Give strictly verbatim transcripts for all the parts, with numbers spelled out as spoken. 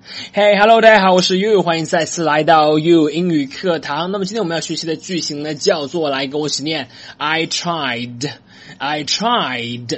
Hey, hello， 大家好，我是 You， 欢迎再次来到 You 英语课堂。那么今天我们要学习的句型呢，叫做来跟我一起念 I tried, I tried,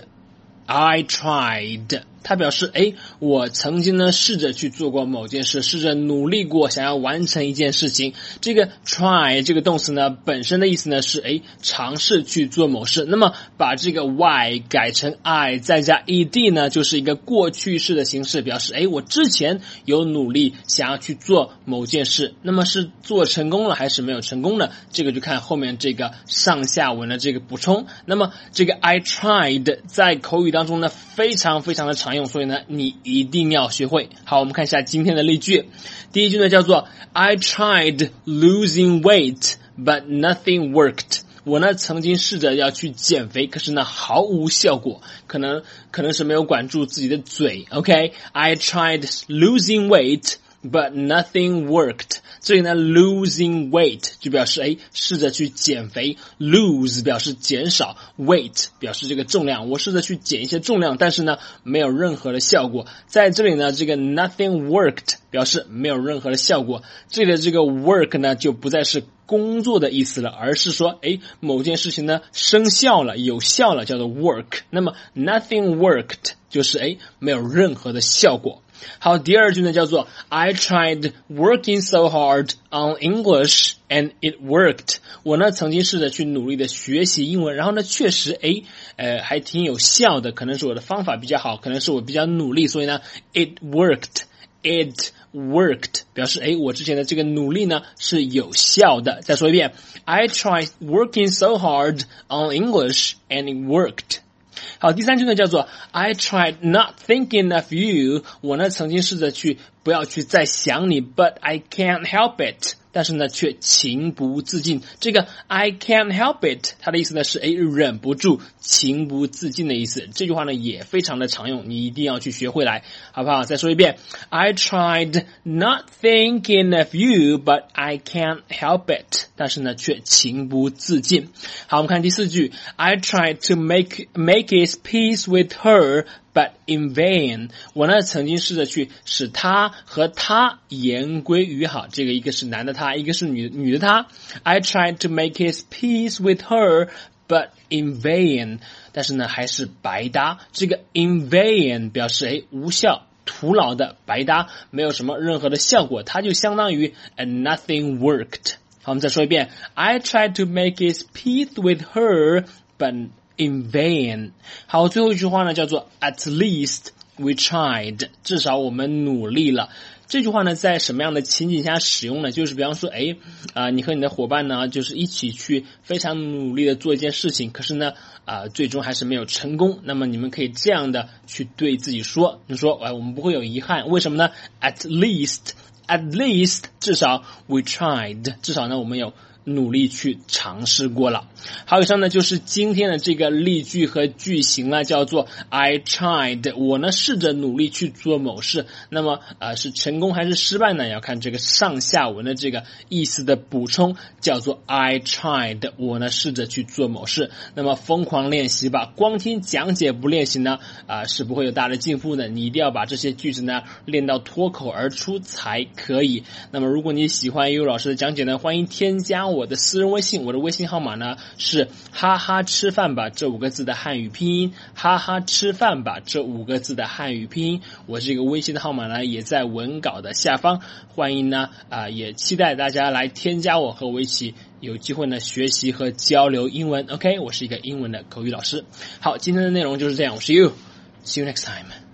I tried。它表示，诶，我曾经呢试着去做过某件事，试着努力过，想要完成一件事情。这个 try 这个动词呢，本身的意思呢是，诶，尝试去做某事。那么把这个 y 改成 I 再加 ed 呢，就是一个过去式的形式，表示，诶，我之前有努力想要去做某件事。那么是做成功了还是没有成功呢？这个就看后面这个上下文的这个补充。那么这个 I tried 在口语当中呢，非常非常的常用，所以呢你一定要学会。好，我们看一下今天的例句。第一句呢叫做 I tried losing weight but nothing worked。 我呢曾经试着要去减肥，可是呢毫无效果，可能可能是没有管住自己的嘴。 OK， I tried losing weight but nothing worked。 这里呢 losing weight 就表示诶试着去减肥， lose 表示减少， weight 表示这个重量，我试着去减一些重量，但是呢没有任何的效果。在这里呢这个 nothing worked 表示没有任何的效果，这里的这个 work 呢就不再是工作的意思了，而是说诶某件事情呢生效了，有效了，叫做 work。 那么 nothing worked 就是诶没有任何的效果。好，第二句呢叫做 I tried working so hard on English and it worked。 我呢曾经试着去努力的学习英文，然后呢确实诶呃还挺有效的，可能是我的方法比较好，可能是我比较努力，所以呢 it worked it worked 表示诶我之前的这个努力呢是有效的。再说一遍， I tried working so hard on English and it worked。好，第三句呢叫做 I tried not thinking of you。 我呢曾经试着去不要去再想你， but I can't help it， 但是呢却情不自禁。这个 I can't help it 它的意思呢是诶忍不住，情不自禁的意思。这句话呢也非常的常用，你一定要去学会来，好不好？再说一遍， I tried not thinking of you but I can't help it， 但是呢却情不自禁。好，我们看第四句， I tried to make make his peace with her but in vain。 我呢曾经试着去使他和他言归于好，这个一个是男的他，一个是女女的他。 I tried to make his peace with her but in vain， 但是呢还是白搭。这个 in vain 表示诶无效，徒劳的，白搭，没有什么任何的效果，它就相当于 and nothing worked。 好，我们再说一遍， I tried to make his peace with her but in vain。 好，最后一句话呢叫做 at least we tried， 至少我们努力了。这句话呢在什么样的情景下使用呢？就是比方说诶啊、呃，你和你的伙伴呢就是一起去非常努力的做一件事情，可是呢啊、呃、最终还是没有成功，那么你们可以这样的去对自己说，你说哎我们不会有遗憾，为什么呢？ at least at least 至少 we tried， 至少呢我们有努力去尝试过了。好，以上呢就是今天的这个例句和句型啊，叫做 I tried， 我呢试着努力去做某事。那么呃是成功还是失败呢？要看这个上下文的这个意思的补充，叫做 I tried， 我呢试着去做某事。那么疯狂练习吧，光听讲解不练习呢啊、呃、是不会有大的进步的，你一定要把这些句子呢练到脱口而出才可以。那么如果你喜欢优老师的讲解呢，欢迎添加我的私人微信，我的微信号码呢是哈哈吃饭吧这五个字的汉语拼音，哈哈吃饭吧这五个字的汉语拼音。我这个微信的号码呢也在文稿的下方，欢迎呢啊、呃、也期待大家来添加我，和我一起有机会呢学习和交流英文。 OK， 我是一个英文的口语老师。好，今天的内容就是这样，我是 You， See you next time。